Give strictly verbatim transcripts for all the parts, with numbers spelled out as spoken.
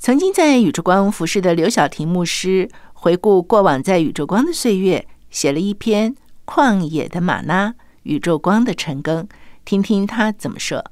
曾经在宇宙光服侍的刘晓婷牧师回顾过往在宇宙光的岁月，写了一篇《旷野的玛纳，宇宙光的晨更》，听听他怎么说。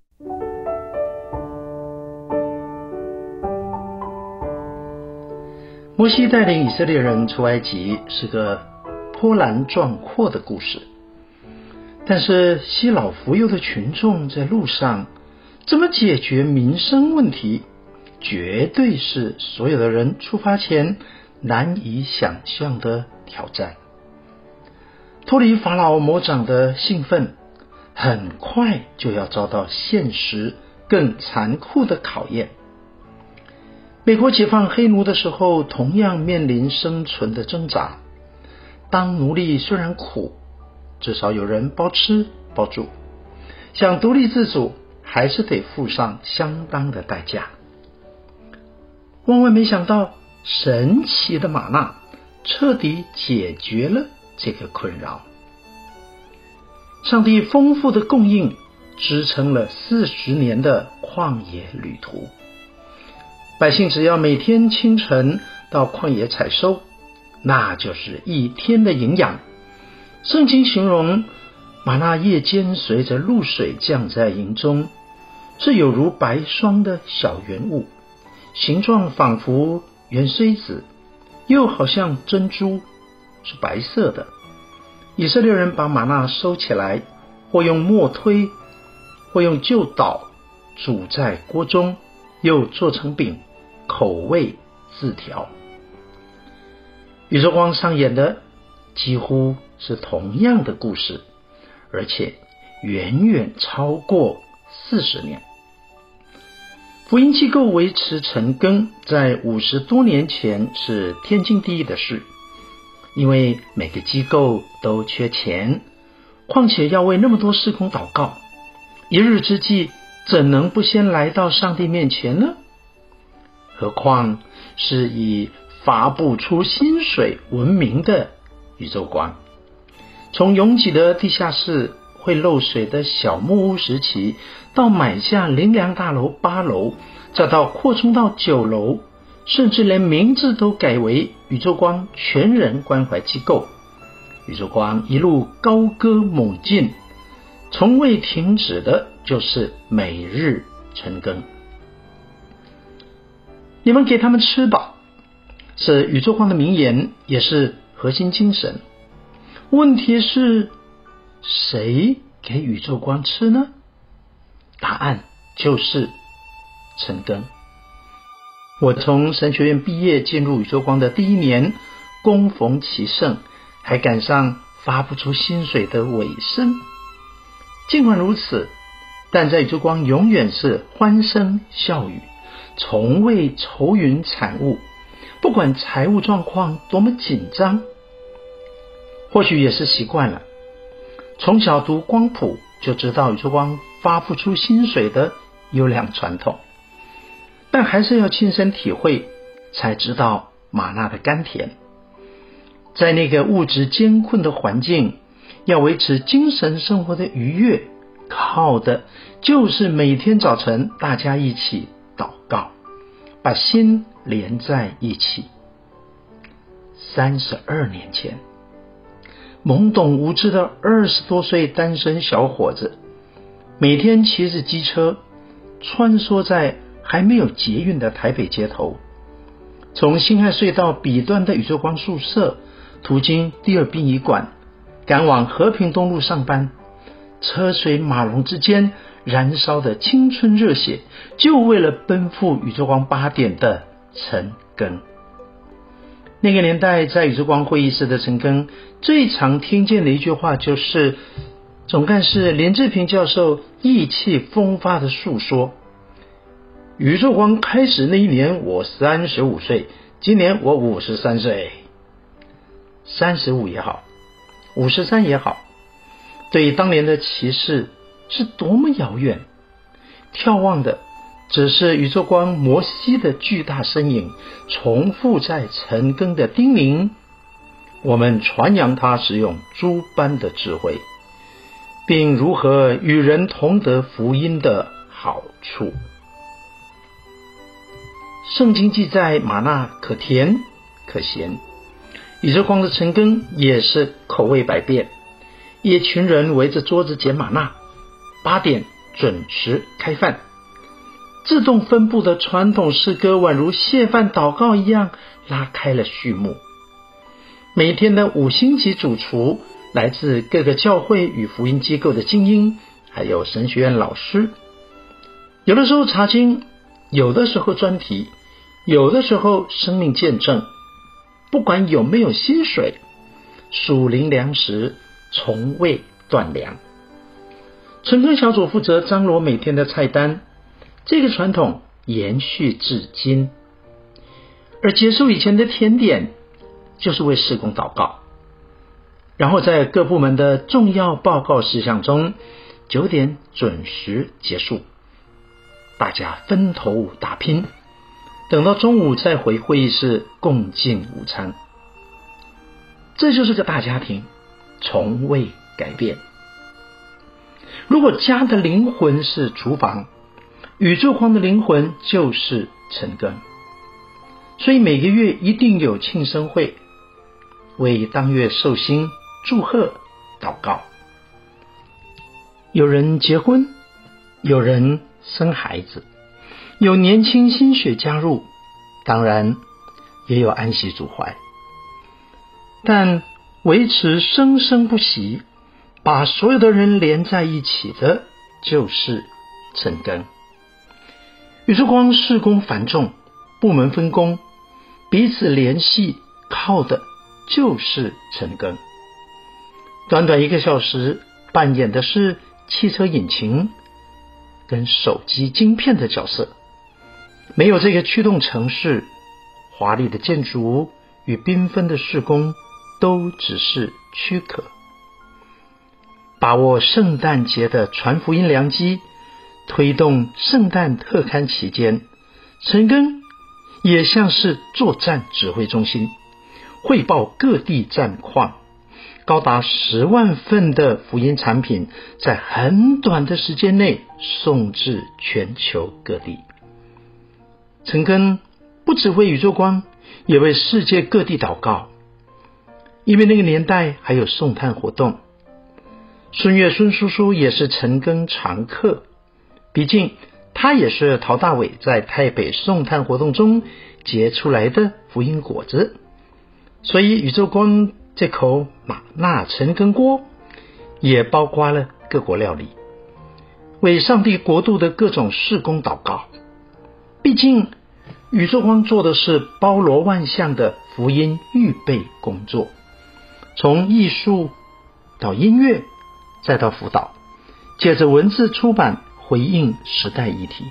摩西带领以色列人出埃及是个波澜壮阔的故事，但是西老扶幼的群众在路上怎么解决民生问题，绝对是所有的人出发前难以想象的挑战。脱离法老魔掌的兴奋，很快就要遭到现实更残酷的考验。美国解放黑奴的时候，同样面临生存的挣扎。当奴隶虽然苦，至少有人包吃包住，想独立自主还是得付上相当的代价。万万没想到，神奇的玛纳彻底解决了这个困扰。上帝丰富的供应支撑了四十年的旷野旅途，百姓只要每天清晨到旷野采收，那就是一天的营养。圣经形容玛纳夜间随着露水降在营中，是有如白霜的小圆物，形状仿佛圆锥子，又好像珍珠，是白色的。以色列人把玛纳收起来，或用磨推，或用旧捣煮在锅中，又做成饼，口味自调。宇宙光上演的几乎是同样的故事，而且远远超过四十年。福音机构维持晨更，在五十多年前是天经地义的事，因为每个机构都缺钱，况且要为那么多事工祷告，一日之计怎能不先来到上帝面前呢？何况是以发不出薪水闻名的宇宙光。从拥挤的地下室、会漏水的小木屋时期，到买下林良大楼八楼，再到扩充到九楼，甚至连名字都改为宇宙光全人关怀机构。宇宙光一路高歌猛进，从未停止的就是每日晨更。你们给他们吃吧，是宇宙光的名言，也是核心精神。问题是，谁给宇宙光吃呢？答案就是晨更。我从神学院毕业进入宇宙光的第一年，恭逢其盛，还赶上发不出薪水的尾声。尽管如此，但在宇宙光永远是欢声笑语，从未愁云惨雾，不管财务状况多么紧张。或许也是习惯了，从小读光谱就知道宇宙光发不出薪水的优良传统，但还是要亲身体会，才知道玛纳的甘甜。在那个物质艰困的环境，要维持精神生活的愉悦，靠的就是每天早晨大家一起祷告，把心连在一起。三十二年前，懵懂无知的二十多岁单身小伙子，每天骑着机车穿梭在还没有捷运的台北街头，从辛亥隧道彼端的宇宙光宿舍，途经第二殡仪馆，赶往和平东路上班。车水马龙之间燃烧的青春热血，就为了奔赴宇宙光八点的晨更。那个年代在宇宙光会议室的晨更，最常听见的一句话就是总干事连志平教授意气风发的述说，宇宙光开始那一年我三十五岁，今年我五十三岁。三十五也好，五十三也好，对当年的骑士是多么遥远。眺望的只是宇宙光摩西的巨大身影，重复在晨更的叮咛，我们传扬他使用诸般的智慧，并如何与人同得福音的好处。 圣经记载玛纳可甜可咸，宇宙光的陈羹也是口味百变。一群人围着桌子捡玛纳，八点准时开饭。自动分布的传统诗歌宛如谢饭祷告一样拉开了序幕。每天的五星级主厨来自各个教会与福音机构的精英，还有神学院老师。有的时候查经，有的时候专题，有的时候生命见证。不管有没有薪水，属灵粮食从未断粮。陈羹小组负责张罗每天的菜单，这个传统延续至今。而结束以前的甜点就是为事工祷告，然后在各部门的重要报告事项中，九点准时结束，大家分头打拼，等到中午再回会议室共进午餐。这就是个大家庭，从未改变。如果家的灵魂是厨房，宇宙光的灵魂就是陈羹。所以每个月一定有庆生会，为当月寿星祝贺祷告。有人结婚，有人生孩子，有年轻新血加入，当然也有安息主怀。但维持生生不息，把所有的人连在一起的就是陈羹。宇宙光事工繁重，部门分工，彼此联系，靠的就是陈羹。短短一个小时，扮演的是汽车引擎跟手机晶片的角色。没有这个驱动程式，华丽的建筑与缤纷的事工都只是躯壳。把握圣诞节的传福音良机，推动圣诞特刊期间，陈羹也像是作战指挥中心，汇报各地战况。高达十万份的福音产品在很短的时间内送至全球各地。陈羹不只为宇宙光，也为世界各地祷告，因为那个年代还有送炭活动。孙岳孙叔叔也是陈羹常客，毕竟他也是陶大伟在台北送炭活动中结出来的福音果子，所以宇宙光这口玛纳陈羹锅也包括了各国料理，为上帝国度的各种事工祷告。毕竟宇宙光做的是包罗万象的福音预备工作，从艺术到音乐再到辅导，借着文字出版回应时代议题。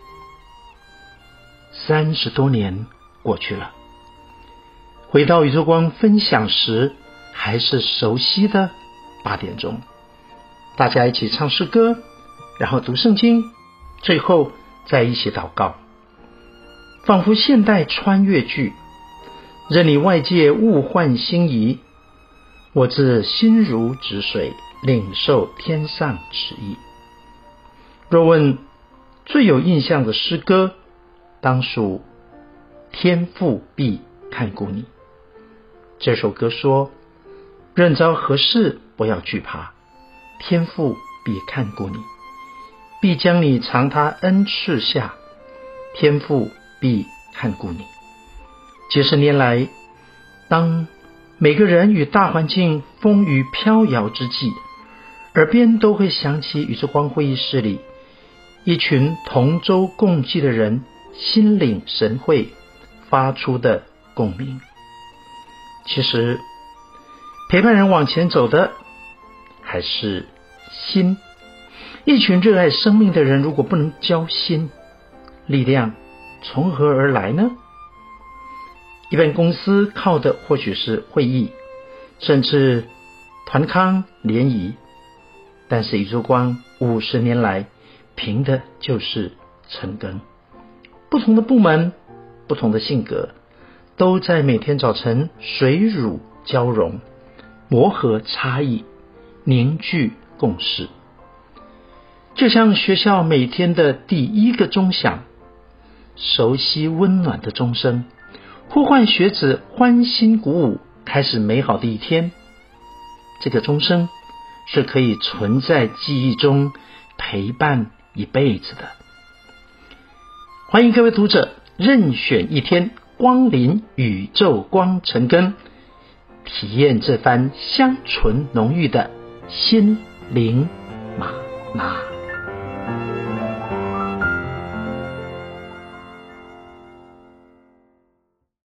三十多年过去了，回到宇宙光分享时，还是熟悉的八点钟，大家一起唱诗歌，然后读圣经，最后再一起祷告，仿佛现代穿越剧，任你外界物换星移，我自心如止水，领受天上旨意。若问最有印象的诗歌，当属天父必看顾你。这首歌说，任遭何事不要惧怕，天父必看顾你，必将你藏他恩赐下，天父必看顾你。几十年来，当每个人与大环境风雨飘摇之际，耳边都会想起宇宙光会议室里一群同舟共济的人心领神会发出的共鸣。其实陪伴人往前走的还是心。一群热爱生命的人，如果不能交心，力量从何而来呢？一般公司靠的或许是会议，甚至团康联谊，但是宇宙光五十年来凭的就是陈羹。不同的部门，不同的性格，都在每天早晨水乳交融，磨合差异，凝聚共识。就像学校每天的第一个钟响， 熟悉温暖的钟声，呼唤学子欢欣鼓舞，开始美好的一天。这个钟声是可以存在记忆中，陪伴一辈子的。欢迎各位读者任选一天，光临宇宙光晨更，体验这番香醇浓郁的心灵玛娜。